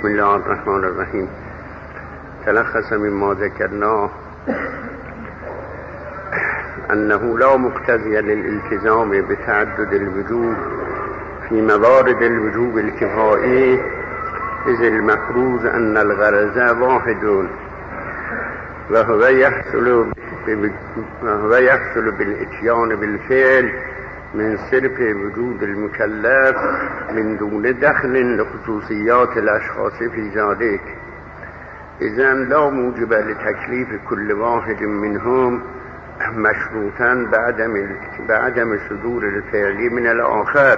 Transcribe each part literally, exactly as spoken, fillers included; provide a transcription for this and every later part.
بسم الله الرحمن الرحیم. تلخص مما ذكرناه أنه لا مقتضي للالتزام بتعدد الوجوب في موارد الوجوب الكفائي، إذ المفروض أن الغرض واحد وهو يحصل وهو يحصل بالإتيان بالفعل من صرف وجود المكلف من دون دخل لخصوصيات الأشخاص في ذلك، إذن لا موجب لتكليف كل واحد منهم مشروطا بعدم بعدم صدور الفعل من الآخر،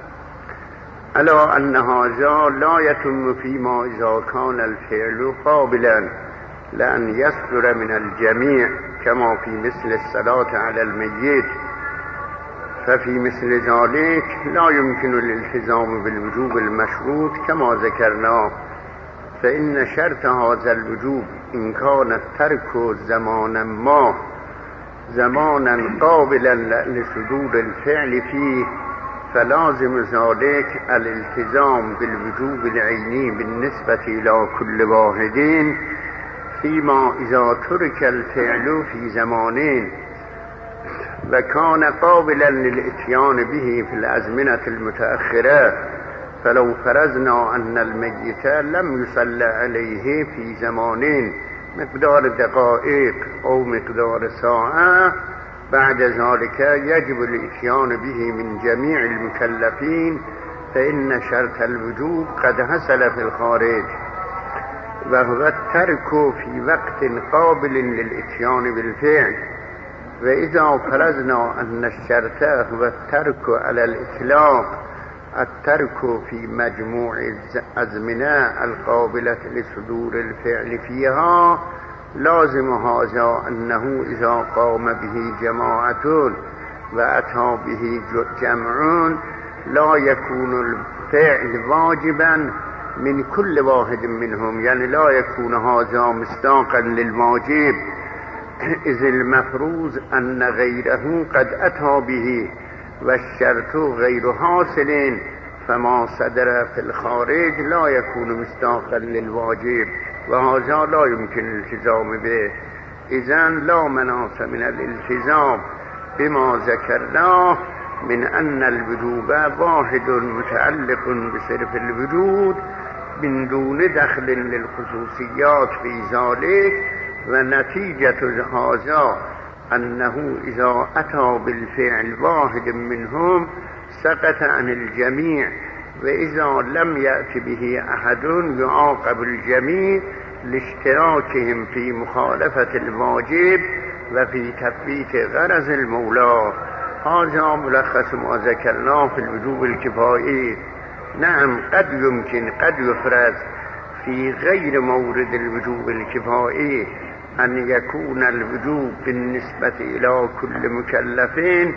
ألا أن هذا لا يتم فيما إذا كان الفعل قابلا لأن يصدر من الجميع كما في مثل الصلاة على الميت، ففي مثل ذلك لا يمكن الالتزام بالوجوب المشروط كما ذكرنا، فإن شرط هذا الوجوب إن كان الترك زمانا ما زمانا قابلا لصدور الفعل فيه، فلازم ذلك الالتزام بالوجوب العيني بالنسبة إلى كل واحد، فيما إذا ترك الفعل في زمانين وكان قابلا للإتيان به في الأزمنة المتأخرة، فلو فرضنا أن الميت لم يصلى عليه في زمانين مقدار دقائق أو مقدار ساعة، بعد ذلك يجب الإتيان به من جميع المكلفين، فإن شرط الوجوب قد حصل في الخارج، وهو الترك في وقت قابل للإتيان بالفعل. وإذا فرضنا أن الشرط هو الترك على الإطلاق، الترك في مجموع الأزمنة القابلة لصدور الفعل فيها، لازم هذا أنه إذا قام به جماعة وأتى به جمع لا يكون الفعل واجبا من كل واحد منهم، يعني لا يكون هذا مصداقا للواجب، إذ المفروض أن غيره قد أتى به والشرط غير حاصل، فما صدر في الخارج لا يكون مصداقا للواجب، وهذا لا يمكن الالتزام به. إذن لا مناص من الالتزام بما ذكرناه من أن الوجوب واحد متعلق بصرف الوجود من دون دخل للخصوصيات في ذلك، ونتيجة هذا أنه إذا أتى بالفعل واحد منهم سقط عن الجميع، وإذا لم يأت به أحد يعاقب الجميع لاشتراكهم في مخالفة الواجب وفي تثبيت غرض المولى. هذا ملخص ما ذكرناه في الوجوب الكفائي. نعم، قد يمكن قد يفرض في غير مورد الوجوب الكفائي أن يكون الوجوب بالنسبة إلى كل مكلفين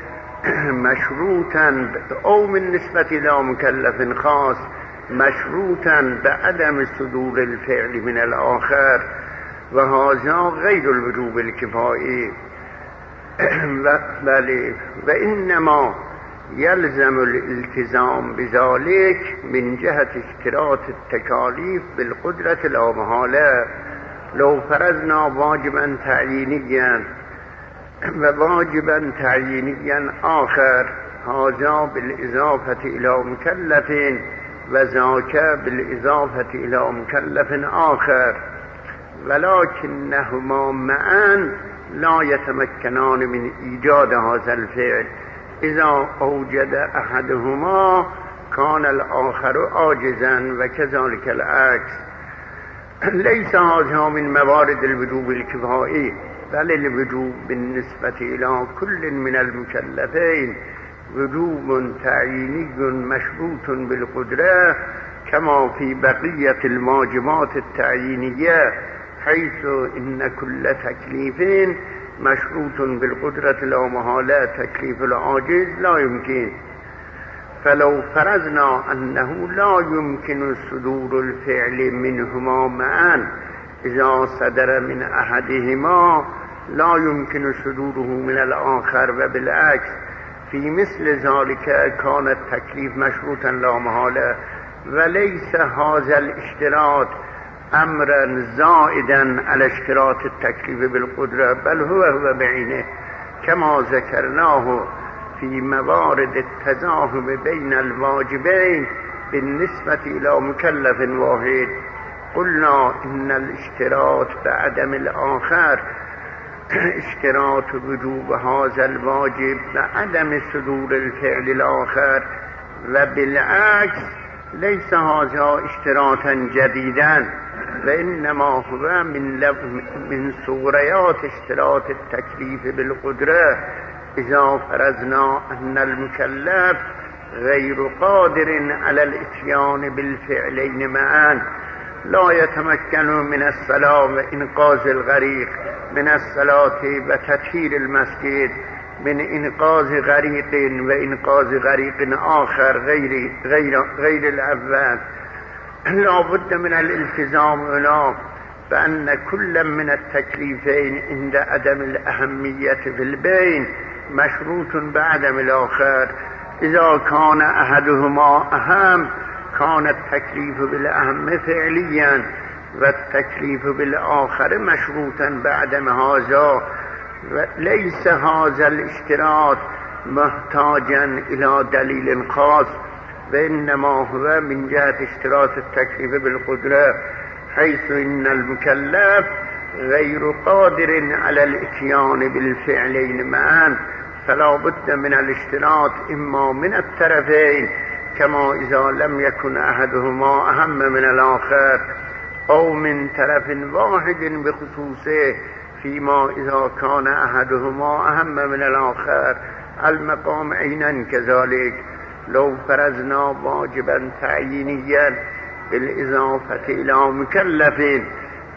مشروطا، أو من نسبة إلى مكلف خاص مشروطا بعدم صدور الفعل من الآخر، وهذا غير الوجوب الكفائي. بل وإنما يلزم الالتزام بذلك من جهة اشتراط التكاليف بالقدرة لا محالة. لو فرضنا واجبا تعيينيا وواجبا تعيينيا آخر، هذا بالإضافة إلى مكلف وذاك بالإضافة إلى مكلف آخر، ولكنهما معا لا يتمكنان من إيجاد هذا الفعل. إذا أوجد أحدهما كان الآخر عاجزا وكذلك العكس. ليس هذا من موارد الوجوب الكفائي، بل الوجوب بالنسبة إلى كل من المكلفين وجوب تعييني مشروط بالقدرة، كما في بقية الواجبات التعيينية، حيث إن كل تكليف مشروط بالقدرة لا محالة، تكليف العاجز لا يمكن. فلو فرضنا أنه لا يمكن صدور الفعل منهما معا، إذا صدر من أحدهما لا يمكن صدوره من الآخر، وبالعكس في مثل ذلك كان التكليف مشروطا لا محالة، وليس هذا الاشتراط امرا زائدا على اشتراط التكليف بالقدرة، بل هو هو بعينه كما ذكرناه في موارد التزاحم بين الواجبين بالنسبة إلى مكلف واحد. قلنا إن الاشتراط بعدم الآخر اشتراط وجوب هذا الواجب بعدم صدور الفعل الآخر، وبالعكس ليس هذا اشتراطا جديدا، وإنما هو من, من صوريات اشتراط التكليف بالقدرة. إذا فرضنا أن المكلف غير قادر على الاتيان بالفعلين معا، لا يتمكن من الصلاة وإنقاذ الغريق، من الصلاة وتطهير المسجد، من إنقاذ غريق وإنقاذ غريق آخر غير, غير, غير الأول، لا بد من الالتزام هنا فأن كل من التكليفين عند عدم الأهمية في البين مشروط بعدم الآخر. إذا كان أحدهما أهم كان التكليف بالأهم فعليا، والتكليف بالآخر مشروطا بعدم هذا. ليس هذا الاشتراط محتاجا إلى دليل خاص، وإنما هو من جهة اشتراط التكليف بالقدرة، حيث إن المكلف غير قادر على الاتيان بالفعلين معا، فلا بد من الاشتراط إما من الطرفين كما إذا لم يكن أحدهما أهم من الآخر، أو من طرف واحد بخصوصه فيما إذا كان أحدهما أهم من الآخر. المقام عينا كذلك. لو فرضنا واجبا تعيينيا بالإضافة إلى مكلف،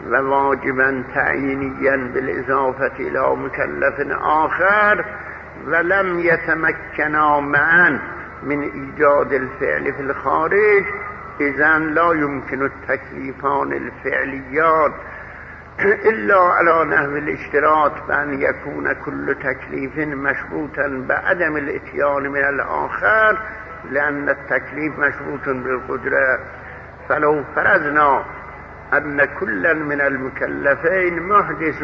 وواجبا تعيينيا بالإضافة إلى مكلف آخر، ولم يتمكنا معا من إيجاد الفعل في الخارج، إذن لا يمكن التكليفان الفعليان إلا على نحو الاشتراط بأن يكون كل تكليف مشروطا بعدم الاتيان من الآخر، لأن التكليف مشروط بالقدرة. فلو فرضنا أن كلا من المكلفين محدث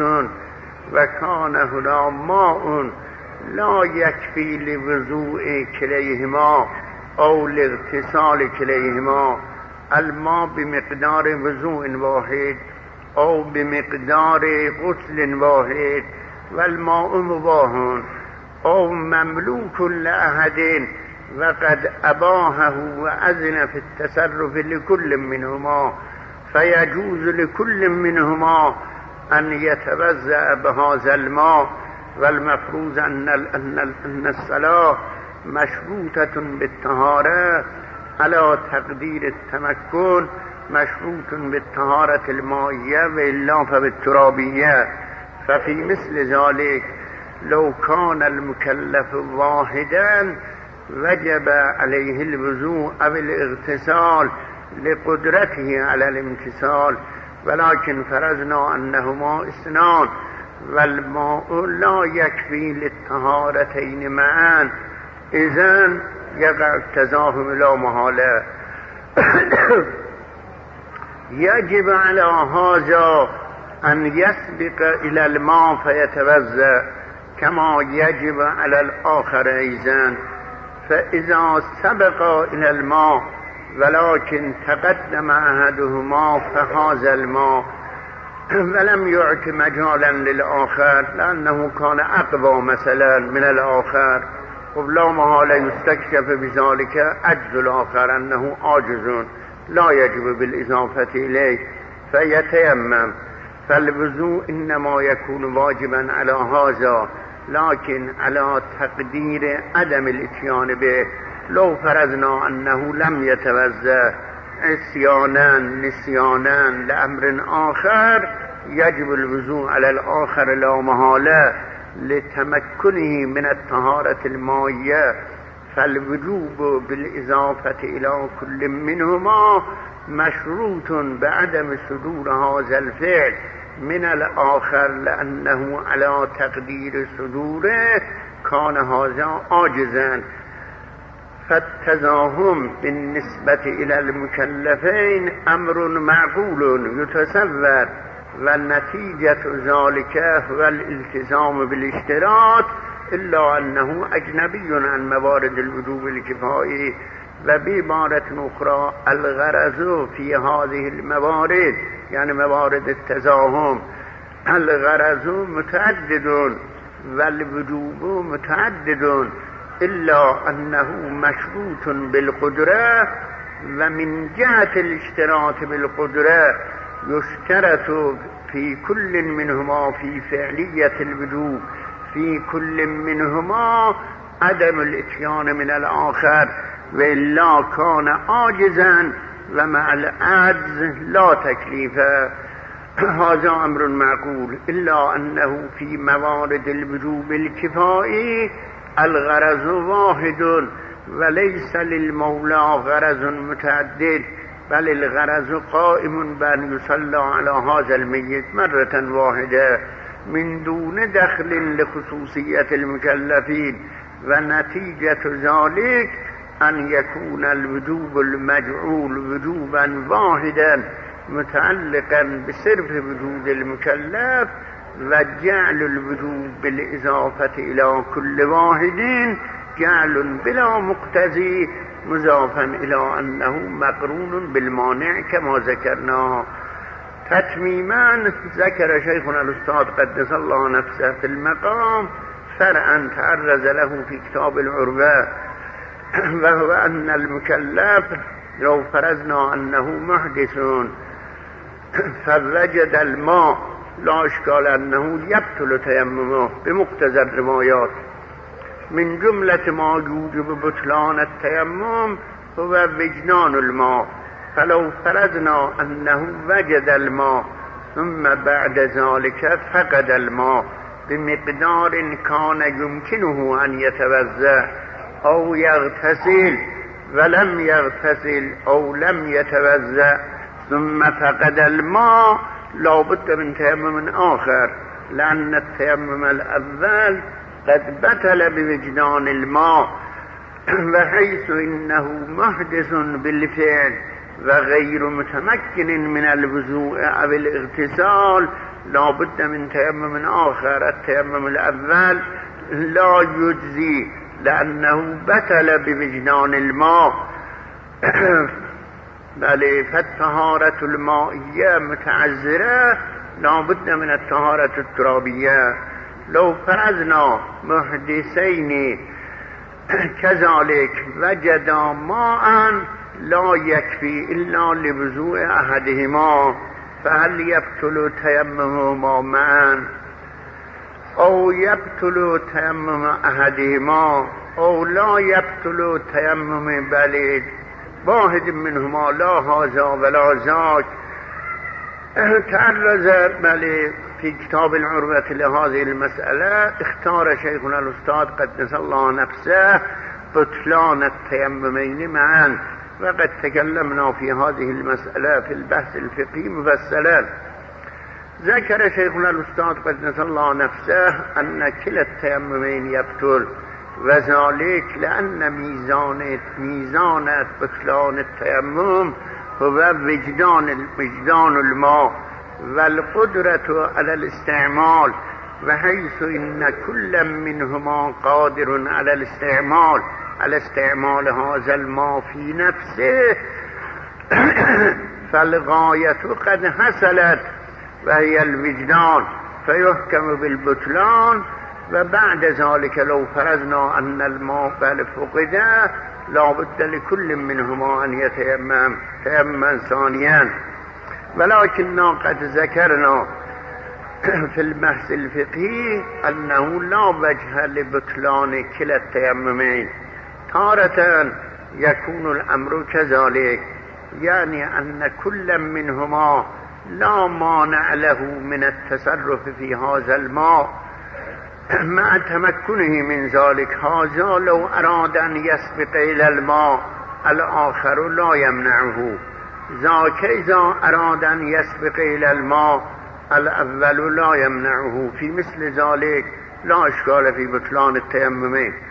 وكان هنا ماء لا يكفي لوضوء كليهما أو لاغتسال كليهما، الماء بمقدار وضوء واحد أو بمقدار غسل واحد، والماء مباح أو مملوك لأحد وقد أباهه وأذن في التصرف لكل منهما، فيجوز لكل منهما أن يتوزع بهذا الماء. والمفروض أن أن الصلاة مشروطة بالطهارة على تقدير التمكن، مشروط بالطهارة المائية وإلا فبالترابية. ففي مثل ذلك لو كان المكلف واحدا وجب عليه الوضوء أو الاغتسال لقدرته على الامتثال، ولكن فرضنا أنهما اثنان والماء لا يكفي للطهارتين معا، إذن يقع التزاحم لا محالة. يجب على هذا أن يسبق إلى الماء فيتوزع كما يجب على الآخر أيضا. فإذا سبق إلى الماء ولكن تقدم أحدهما فهذا الماء ولم يعط مجالا للآخر لأنه كان أقوى مثلا من الآخر، ولا محالة يستكشف بذلك عجز الآخر أنه عاجز لا يجب بالإضافة إليه فيتيمم. فالوضوء إنما يكون واجبا على هذا، لكن على تقدير عدم الاتيان به. لو فرضنا أنه لم يتوزع عصيانا نسيانا لأمر آخر، يجب الوضوء على الآخر لا محالة لتمكنه من الطهارة المائية. فالوجوب بالإضافة إلى كل منهما مشروط بعدم صدور هذا الفعل من الآخر، لأنه على تقدير صدوره كان هذا عاجزا. فالتزاهم بالنسبة إلى المكلفين أمر معقول يتصور، والنتيجة ذلك هو الالتزام بالاشتراط، إلا أنه أجنبي عن موارد الوجوب الكفائي. وبعبارة أخرى الغرض في هذه الموارد يعني موارد التزاهم، الغرض متعدد والوجوب متعدد، إلا أنه مشروط بالقدرة. ومن جهة الاشتراط بالقدرة يشترط في كل منهما في فعلية الوجوب في كل منهما عدم الاتيان من الآخر، وإلا كان عاجزا، ومع العجز لا تكليف. هذا أمر معقول، إلا أنه في موارد الوجوب الكفائي الغرض واحد، وليس للمولى غرض متعدد، بل الغرض قائم بأن يصلى على هذا الميت مرة واحدة من دون دخل لخصوصية المكلفين. ونتيجة ذلك أن يكون الوجوب المجعول وجوبا واحدا متعلقا بصرف وجود المكلف، وجعل الوجوب بالإضافة إلى كل واحد جعل بلا مقتضي مضافا إلى أنه مقرون بالمانع كما ذكرنا. تتميما ذكر شيخنا الأستاذ قدس الله نفسه في المقام فرعا تعرض له في كتاب العروة، وهو أن المكلف لو فرضنا أنه محدث فوجد الماء لا إشكال أنه يبطل تيممه بمقتضى الروايات. من جملة ما يوجب بطلان التيمم هو وجدان الماء، فلو فرضنا أنه وجد الماء ثم بعد ذلك فقد الماء بمقدار كان يمكنه أن يتوضأ أو يغتسل ولم يغتسل أو لم يتوضأ ثم فقد الماء، لا بد من تيمم آخر، لأن التيمم الأول قد بطل بوجدان الماء. وحيث إنه محدث بالفعل وغير متمكن من الوضوء أو الاغتسال لا بد من تيمم آخر. التيمم الأول لا يجزي لأنه بطل بوجدان الماء. بل فالطهارة المائية متعذرة لا بد من الطهارة الترابية. لو فرضنا محدثين كذلك وجدا ماء لا يكفي إلا لوضوء أحدهما، فهل يبطل تيممهما معا أو يبطل تيمم أحدهما أو لا يبطل تيمم بل واحد منهما لا هذا ولا ذاك؟ تعرض بل في كتاب العروة لهذه المسألة اختار شيخنا الأستاذ قدس الله نفسه بطلان التيممين معا، وقد تكلمنا في هذه المسألة في البحث الفقهي مفصلا. ذكر شيخنا الأستاذ قدس الله نفسه أن كلا التيممين يبطل، وذلك لأن ميزان ميزان بطلان التيمم هو وجدان وجدان الماء والقدرة على الاستعمال، وحيث إن كل منهما قادر على الاستعمال على استعمال هذا الماء في نفسه فالغاية قد حصلت وهي الوجدان، فيحكم بالبطلان. وبعد ذلك لو فرضنا أن الماء بل فقده لا بد لكل منهما أن يتيمم تيمما ثانيا. ولكننا قد ذكرنا في البحث الفقهي أنه لا وجه لبطلان كلا التيممين. تارة يكون الأمر كذلك، يعني أن كل منهما لا مانع له من التصرف في هذا الماء مع تمكنه من ذلك. هذا لو أراد أن يسبق إلى الماء الآخر لا يمنعه، ذاك إذا أراد أن يسبق إلى الماء الأول لا يمنعه. في مثل ذلك لا إشكال في بطلان التيممين.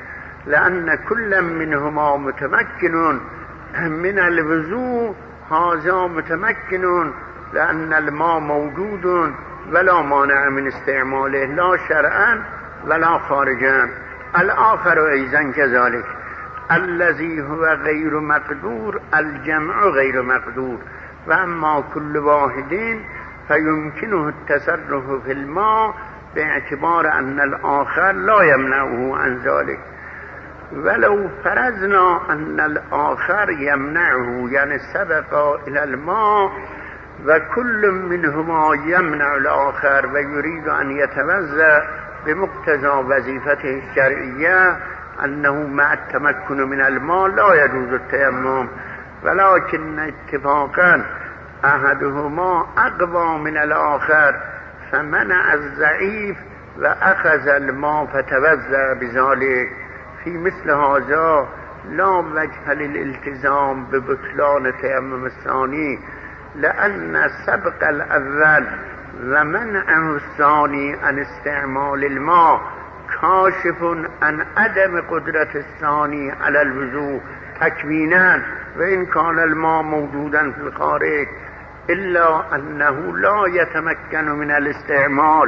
لأن كل منهما متمكن من الوضوء هذا متمكن لأن الماء موجود ولا مانع من استعماله لا شرعا ولا خارجا. الآخر أيضا كذلك الذي هو غير مقدور الجمع غير مقدور، وأما كل واحد فيمكنه التصرف في الماء باعتبار أن الآخر لا يمنعه عن ذلك. ولو فرضنا أن الآخر يمنعه يعني سبق إلى الماء وكل منهما يمنع الآخر ويريد أن يتوضأ بمقتضى وظيفته الشرعية أنه مع التمكن من الماء لا يجوز التيمم، ولكن اتفاقا أحدهما أقوى من الآخر فمنع الضعيف وأخذ الماء فتوضأ بذلك. في مثل هذا لا وجه للالتزام ببطلان تيمم الثاني، لأن سبق الأول ومنعه الثاني عن استعمال الماء كاشف عن عدم قدرة الثاني على الوضوء تكوينا، وإن كان الماء موجودا في الخارج إلا أنه لا يتمكن من الاستعمال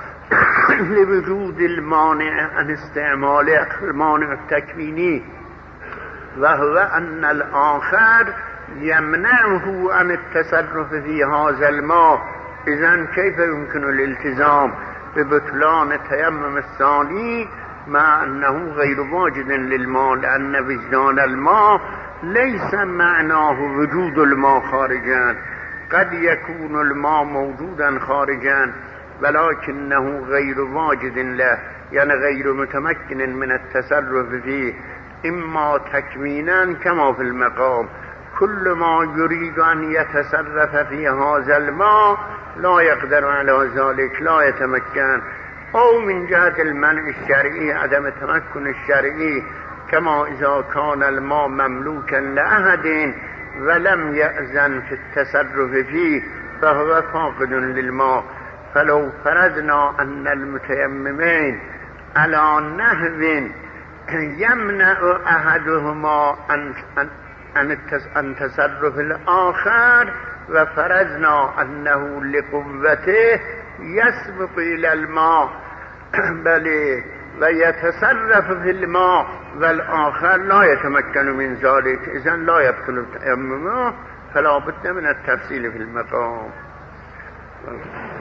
لوجود المانع عن استعماله المانع التكويني، وهو أن الآخر يمنعه عن التصرف في هذا الماء. إذن كيف يمكن الالتزام ببطلان التيمم الثاني مع أنه غير واجد للماء؟ لأن وجدان الماء ليس معناه وجود الماء خارجا، قد يكون الماء موجودا خارجا ولكنه غير واجد له، يعني غير متمكن من التصرف فيه إما تكوينا كما في المقام. كل ما يريد أن يتصرف في هذا الماء لا يقدر على ذلك، لا يتمكن، أو من جهة المنع الشرعي عدم التمكن الشرعي كما إذا كان الماء مملوكا لأحد ولم يأذن في التصرف فيه فهو فاقد للماء. فلو فرضنا أن المتيممين على نحو يمنع أحدهما عن عن تصرف الآخر وفرضنا أنه لقوته يسبق إلى الماء بل ويتصرف في الماء والآخر لا يتمكن من ذلك، إذن لا يبطل تيممه، فلا بد من التفصيل في المقام.